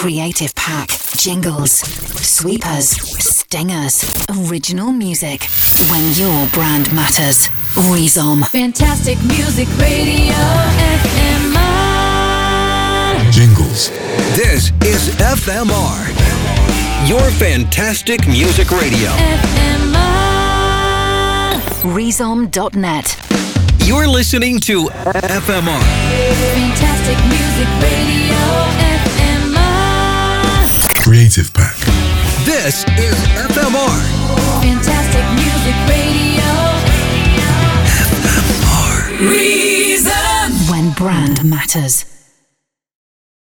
Creative Pack. Jingles, sweepers, stingers, original music. When your brand matters. Rhizome. Fantastic Music Radio, FMR. Jingles. This is FMR, your fantastic music radio. FMR. Rhizome.net. You're listening to FMR. Fantastic Music Radio, FMR. Creative Pack. This is FMR. Fantastic Music Radio, FMR. Reason. When brand matters.